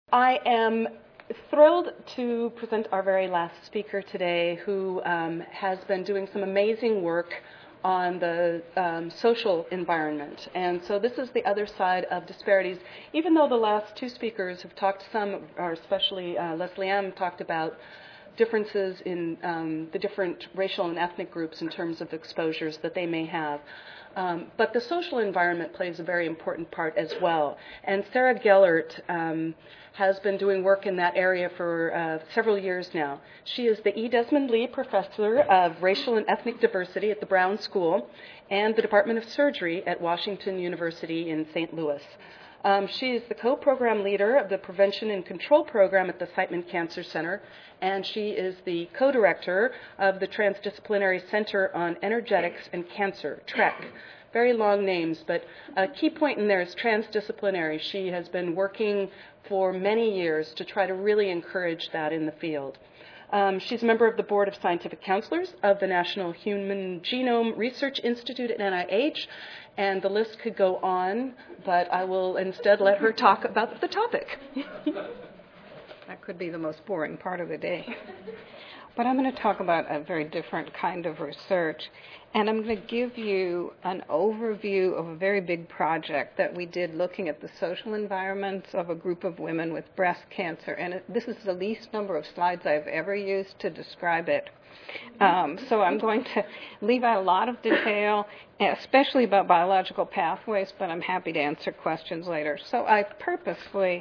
I am thrilled to present our very last speaker today, who has been doing some amazing work on the social environment. And so this is the other side of disparities. Even though the last two speakers have talked some, or especially Leslie M. talked about differences in the different racial and ethnic groups in terms of exposures that they may have. But the social environment plays a very important part as well. And Sarah Gellert has been doing work in that area for several years now. She is the E. Desmond Lee Professor of Racial and Ethnic Diversity at the Brown School and the Department of Surgery at Washington University in St. Louis. She is the co-program leader of the Prevention and Control Program at the Siteman Cancer Center, and she is the co-director of the Transdisciplinary Center on Energetics and Cancer, TREC. Very long names, but a key point in there is transdisciplinary. She has been working for many years to try to really encourage that in the field. She's a member of the Board of Scientific Counselors of the National Human Genome Research Institute at NIH, and the list could go on, but I will instead let her talk about the topic. That could be the most boring part of the day. But I'm going to talk about a very different kind of research, and I'm going to give you an overview of a very big project that we did looking at the social environments of a group of women with breast cancer. And this is the least number of slides I've ever used to describe it. So I'm going to leave out a lot of detail, especially about biological pathways, but I'm happy to answer questions later. So I purposely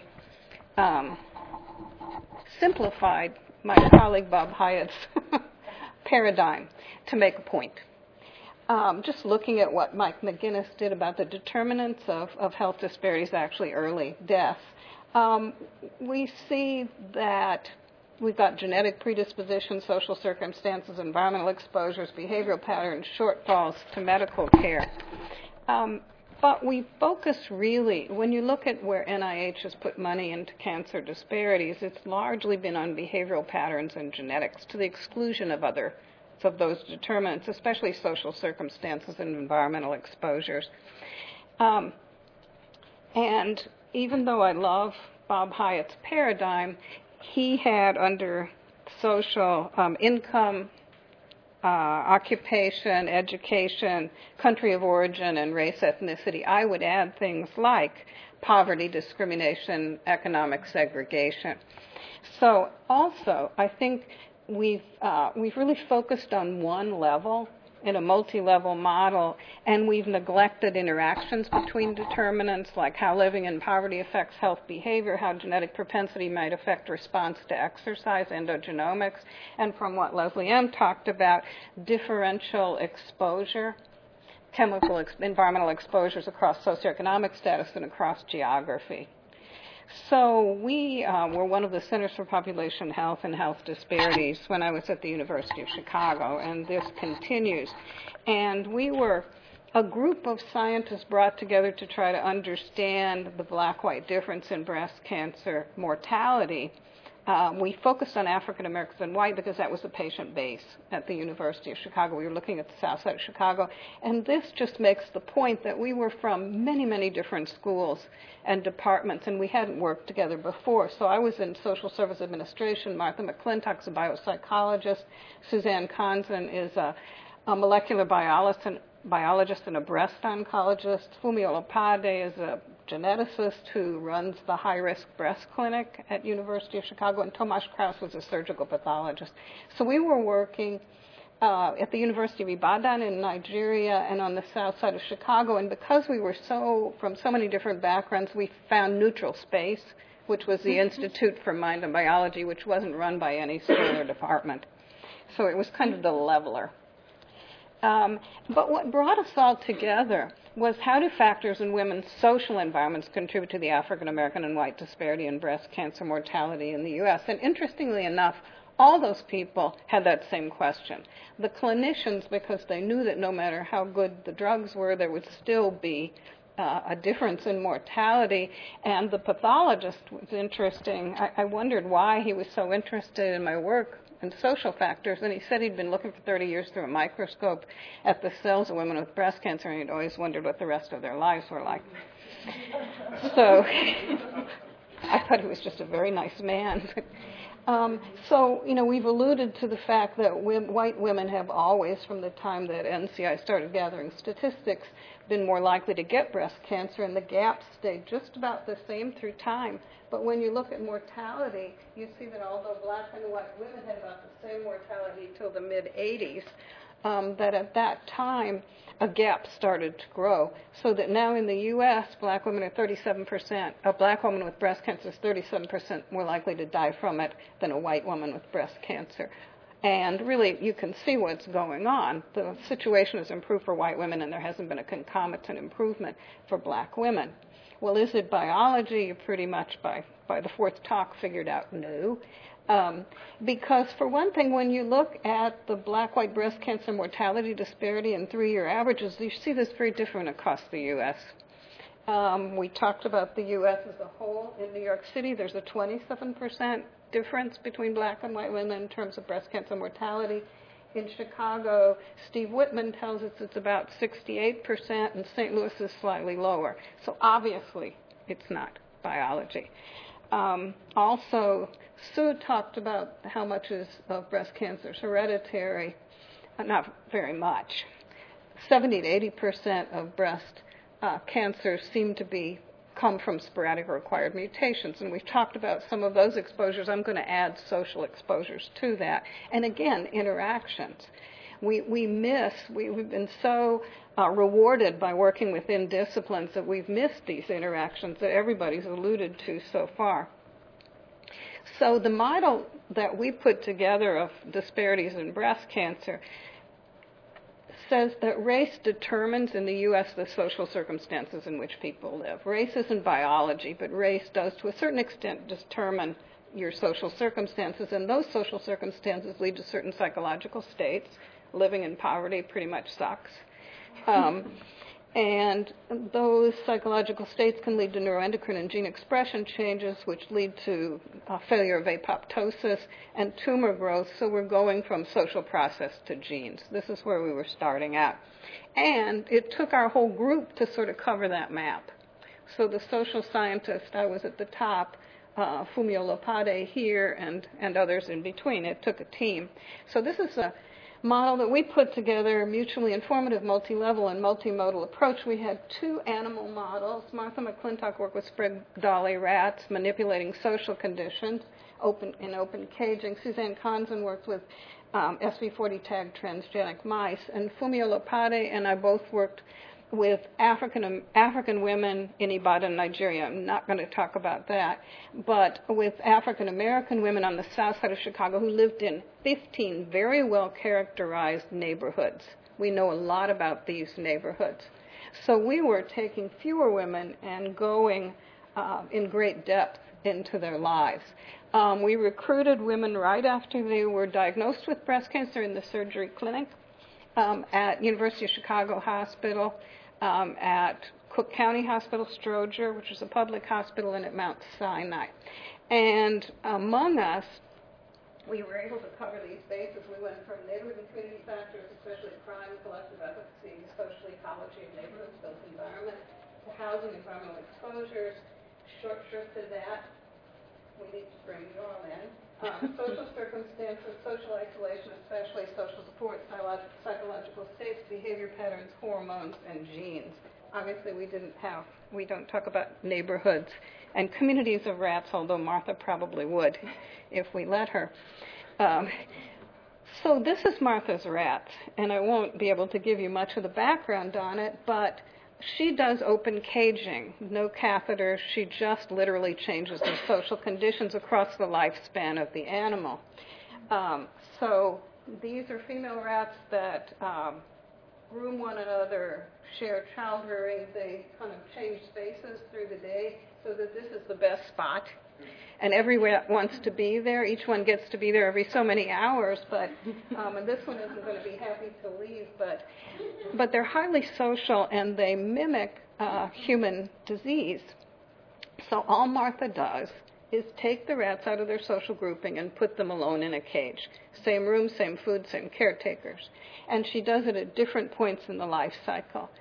simplified my colleague Bob Hyatt's paradigm to make a point. Just looking at what Mike McGinnis did about the determinants of health disparities, actually early death, we see that we've got genetic predisposition, social circumstances, environmental exposures, behavioral patterns, shortfalls to medical care. But we focus really, when you look at where NIH has put money into cancer disparities, it's largely been on behavioral patterns and genetics to the exclusion of other of those determinants, especially social circumstances and environmental exposures. And even though I love Bob Hyatt's paradigm, he had under social income, occupation, education, country of origin, and race, ethnicity. I would add things like poverty, discrimination, economic segregation. So also, I think we've really focused on one level in a multi-level model, and we've neglected interactions between determinants, like how living in poverty affects health behavior, how genetic propensity might affect response to exercise, endogenomics, and from what Leslie M. talked about, differential exposure, environmental exposures across socioeconomic status and across geography. So we were one of the Centers for Population Health and Health Disparities when I was at the University of Chicago, and this continues. And we were a group of scientists brought together to try to understand the black-white difference in breast cancer mortality. We focused on African Americans and white because that was the patient base at the University of Chicago. We were looking at the south side of Chicago. And this just makes the point that we were from many, many different schools and departments, and we hadn't worked together before. So I was in social service administration. Martha McClintock's a biopsychologist. Suzanne Konzen is a molecular biologist and a breast oncologist. Fumi Olopade is a geneticist who runs the high-risk breast clinic at University of Chicago, and Tomasz Kraus was a surgical pathologist. So we were working at the University of Ibadan in Nigeria and on the south side of Chicago, and because we were from so many different backgrounds, we found Neutral Space, which was the Institute for Mind and Biology, which wasn't run by any school or department. So it was kind of the leveler. But what brought us all together was how do factors in women's social environments contribute to the African American and white disparity in breast cancer mortality in the U.S.? And interestingly enough, all those people had that same question. The clinicians, because they knew that no matter how good the drugs were, there would still be a difference in mortality. And the pathologist was interesting. I wondered why he was so interested in my work and social factors, and he said he'd been looking for 30 years through a microscope at the cells of women with breast cancer, and he'd always wondered what the rest of their lives were like. So I thought he was just a very nice man. So, we've alluded to the fact that white women have always, from the time that NCI started gathering statistics, been more likely to get breast cancer, and the gap stayed just about the same through time. But when you look at mortality, you see that although black and white women had about the same mortality till the mid-'80s, that at that time a gap started to grow, so that now in the U.S., black women are 37%, a black woman with breast cancer is 37% more likely to die from it than a white woman with breast cancer. And really, you can see what's going on. The situation has improved for white women, and there hasn't been a concomitant improvement for black women. Well, is it biology? You pretty much, by the fourth talk, figured out no. Because, for one thing, when you look at the black-white breast cancer mortality disparity in 3-year averages, you see this very different across the U.S. We talked about the U.S. as a whole. In New York City, there's a 27% difference between black and white women in terms of breast cancer mortality. In Chicago, Steve Whitman tells us it's about 68%, and St. Louis is slightly lower. So obviously, it's not biology. Also, Sue talked about how much of breast cancer is hereditary. Not very much. 70 to 80% of breast cancers seem to come from sporadic or acquired mutations, and we've talked about some of those exposures. I'm going to add social exposures to that. And again, interactions. We've been so rewarded by working within disciplines that we've missed these interactions that everybody's alluded to so far. So the model that we put together of disparities in breast cancer says that race determines in the U.S. the social circumstances in which people live. Race isn't biology, but race does to a certain extent determine your social circumstances, and those social circumstances lead to certain psychological states. Living in poverty pretty much sucks. And those psychological states can lead to neuroendocrine and gene expression changes, which lead to failure of apoptosis and tumor growth. So we're going from social process to genes. This is where we were starting out. And it took our whole group to sort of cover that map. So the social scientist, I was at the top, Fumio Lopade here, and others in between. It took a team. So this is a model that we put together, a mutually informative, multi-level, and multimodal approach. We had 2 animal models. Martha McClintock worked with Sprague Dawley rats, manipulating social conditions in open caging. Suzanne Konzen worked with SV40 tagged transgenic mice. And Fumio Lopade and I both worked with African women in Ibadan, Nigeria. I'm not going to talk about that, but with African American women on the south side of Chicago who lived in 15 very well characterized neighborhoods. We know a lot about these neighborhoods. So we were taking fewer women and going in great depth into their lives. We recruited women right after they were diagnosed with breast cancer in the surgery clinic at University of Chicago Hospital, at Cook County Hospital Stroger, which is a public hospital, and at Mount Sinai. And among us, we were able to cover these bases. We went from neighborhood and community factors, especially crime, collective efficacy, social ecology of neighborhoods, built environment, to housing, environmental exposures. Short to that, we need to bring you all in. Social circumstances, social isolation, especially social support, psychological states, behavior patterns, hormones, and genes. Obviously, we don't talk about neighborhoods and communities of rats, although Martha probably would if we let her. So this is Martha's rats, and I won't be able to give you much of the background on it, but she does open caging, no catheter. She just literally changes the social conditions across the lifespan of the animal. So these are female rats that groom one another, share child rearing. They kind of change spaces through the day so that this is the best spot. And every rat wants to be there. Each one gets to be there every so many hours, but and this one isn't going to be happy to leave. But they're highly social, and they mimic human disease. So all Martha does is take the rats out of their social grouping and put them alone in a cage. Same room, same food, same caretakers. And she does it at different points in the life cycle.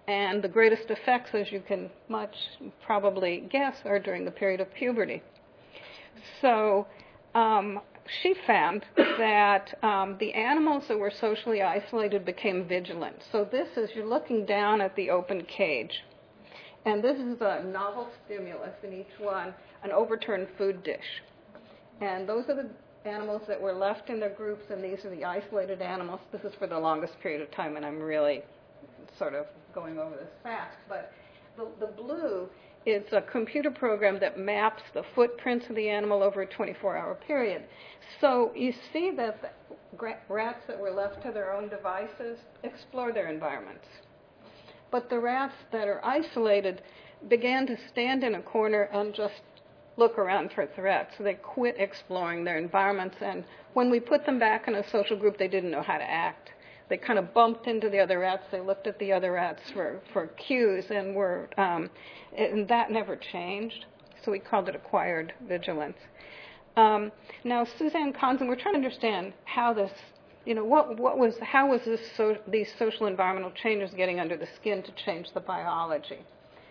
And the greatest effects, as you can much probably guess, are during the period of puberty. So she found that the animals that were socially isolated became vigilant. So this is, you're looking down at the open cage. And this is a novel stimulus in each one, an overturned food dish. And those are the animals that were left in their groups, and these are the isolated animals. This is for the longest period of time, and I'm really sort of going over this fast. But the blue is a computer program that maps the footprints of the animal over a 24-hour period. So you see that the rats that were left to their own devices explore their environments. But the rats that are isolated began to stand in a corner and just look around for threats. So they quit exploring their environments, and when we put them back in a social group, they didn't know how to act. They kind of bumped into the other rats. They looked at the other rats for cues, and and that never changed. So we called it acquired vigilance. Now, Suzanne Konzen, we're trying to understand how this, how was these social environmental changes getting under the skin to change the biology?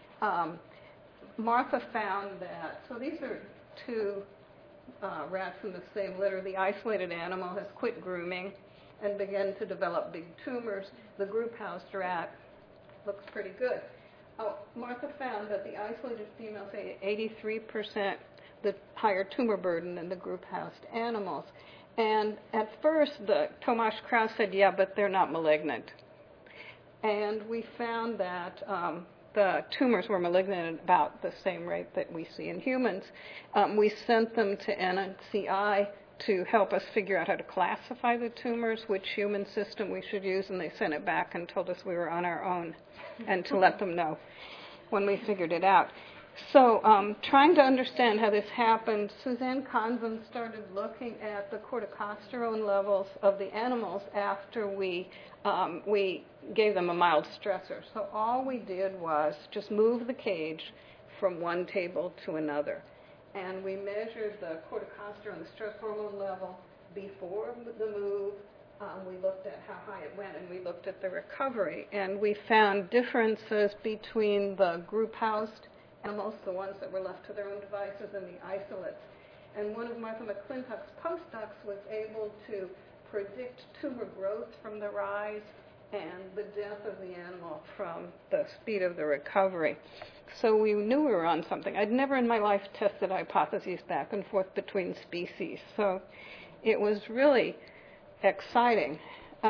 Martha found that, so these are two rats in the same litter. The isolated animal has quit grooming and began to develop big tumors. The group-housed rat looks pretty good. Martha found that the isolated females had 83% the higher tumor burden than the group-housed animals. And at first, Tomasz Krauss said, yeah, but they're not malignant. And we found that the tumors were malignant at about the same rate that we see in humans. We sent them to NCI to help us figure out how to classify the tumors, which human system we should use, and they sent it back and told us we were on our own, and to let them know when we figured it out. So trying to understand how this happened, Suzanne Konzen started looking at the corticosterone levels of the animals after we gave them a mild stressor. So all we did was just move the cage from one table to another. And we measured the corticosterone, the stress hormone level, before the move. We looked at how high it went, and we looked at the recovery. And we found differences between the group-housed animals, the ones that were left to their own devices, and the isolates. And one of Martha McClintock's postdocs was able to predict tumor growth from the rise and the death of the animal from the speed of the recovery. So we knew we were on something. I'd never in my life tested hypotheses back and forth between species. So it was really exciting,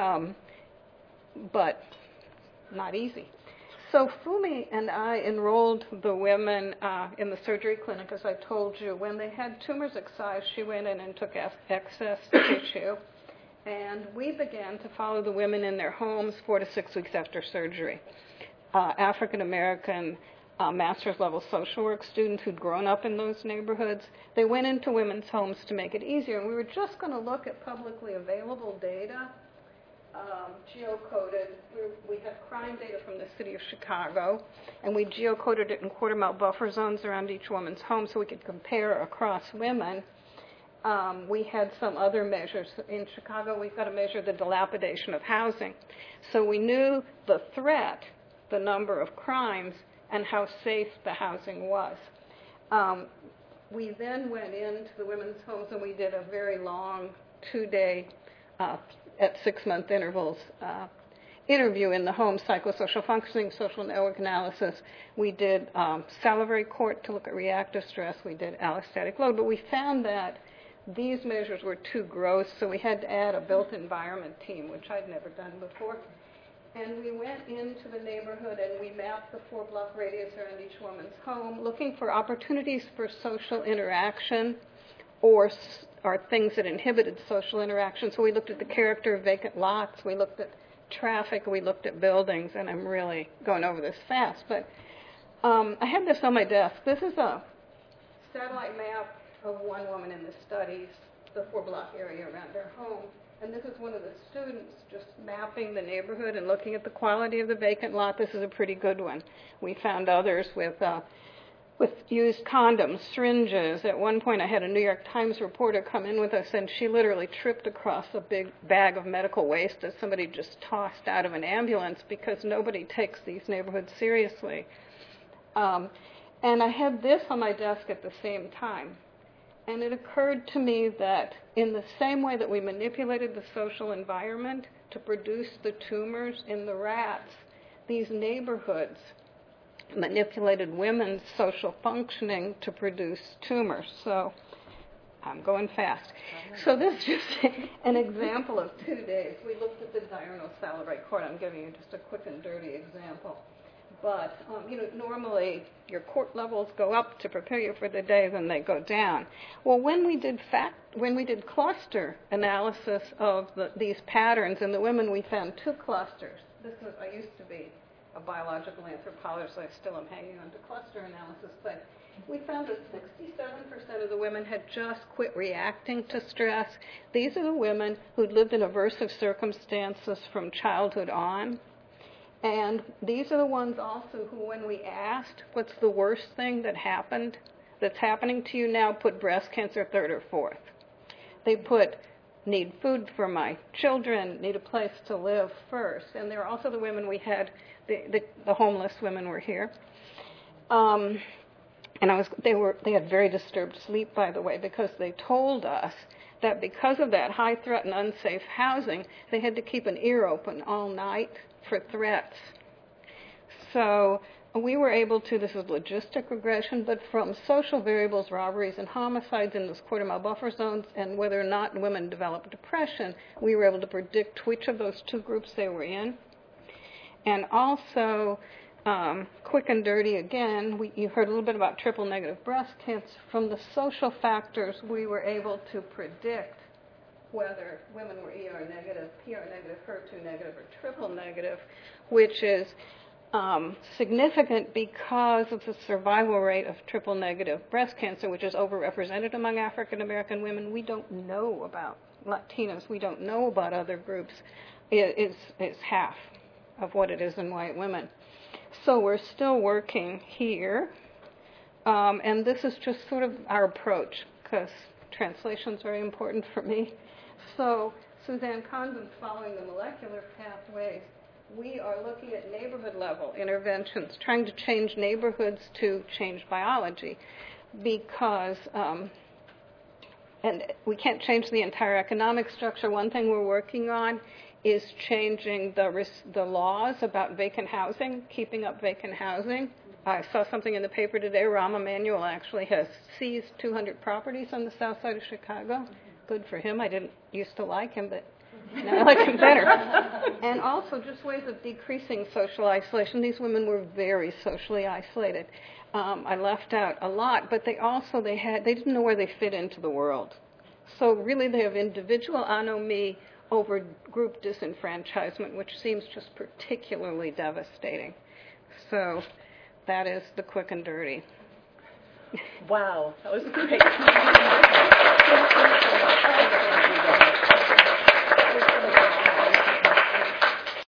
but not easy. So Fumi and I enrolled the women in the surgery clinic, as I told you. When they had tumors excised, she went in and took excess tissue. And we began to follow the women in their homes 4 to 6 weeks after surgery. African-American master's level social work students who'd grown up in those neighborhoods, they went into women's homes to make it easier. And we were just going to look at publicly available data, geocoded. We had crime data from the city of Chicago, and we geocoded it in quarter-mile buffer zones around each woman's home so we could compare across women. We had some other measures. In Chicago, we've got to measure the dilapidation of housing. So we knew the threat, the number of crimes, and how safe the housing was. We then went into the women's homes and we did a very long 2-day, at 6-month intervals, interview in the home, psychosocial functioning, social network analysis. We did salivary court to look at reactive stress. We did allostatic load, but we found that these measures were too gross, so we had to add a built environment team, which I'd never done before. And we went into the neighborhood and we mapped the 4-block radius around each woman's home, looking for opportunities for social interaction or things that inhibited social interaction. So we looked at the character of vacant lots, we looked at traffic, we looked at buildings, and I'm really going over this fast. But I have this on my desk. This is a satellite map of one woman in the studies, the 4-block area around her home. And this is one of the students just mapping the neighborhood and looking at the quality of the vacant lot. This is a pretty good one. We found others with with used condoms, syringes. At one point, I had a New York Times reporter come in with us, and she literally tripped across a big bag of medical waste that somebody just tossed out of an ambulance because nobody takes these neighborhoods seriously. And I had this on my desk at the same time. And it occurred to me that in the same way that we manipulated the social environment to produce the tumors in the rats, these neighborhoods manipulated women's social functioning to produce tumors. So I'm going fast. So this is just an example of 2 days. We looked at the diurnal salivary cord. I'm giving you just a quick and dirty example. But, normally your court levels go up to prepare you for the day, then they go down. Well, when we did cluster analysis of these patterns in the women, we found 2 clusters. I used to be a biological anthropologist. I still am hanging on to cluster analysis, but we found that 67% of the women had just quit reacting to stress. These are the women who'd lived in aversive circumstances from childhood on. And these are the ones also who, when we asked, what's the worst thing that's happening to you now, put breast cancer 3rd or 4th. They put need food for my children, need a place to live first. And they're also the women we had, the homeless women were here. And they had very disturbed sleep, by the way, because they told us that because of that high threat and unsafe housing, they had to keep an ear open all night for threats. So we were able to, this is logistic regression, but from social variables, robberies and homicides in those quarter-mile buffer zones, and whether or not women develop depression, we were able to predict which of those 2 groups they were in. And also, quick and dirty again, you heard a little bit about triple-negative breast cancer. From the social factors, we were able to predict whether women were ER negative, PR negative, HER2 negative, or triple negative, which is significant because of the survival rate of triple negative breast cancer, which is overrepresented among African American women. We don't know about Latinos. We don't know about other groups. It's half of what it is in white women. So we're still working here. And this is just sort of our approach, because translation is very important for me. So Suzanne Condon's following the molecular pathways. We are looking at neighborhood level interventions, trying to change neighborhoods to change biology, because and we can't change the entire economic structure. One thing we're working on is changing the laws about vacant housing, keeping up vacant housing. I saw something in the paper today. Rahm Emanuel actually has seized 200 properties on the south side of Chicago. Good for him. I didn't used to like him, but now I like him better. And also just ways of decreasing social isolation. These women were very socially isolated. I left out a lot, but they didn't know where they fit into the world. So really they have individual anomie over group disenfranchisement, which seems just particularly devastating. So that is the quick and dirty. Wow, that was great.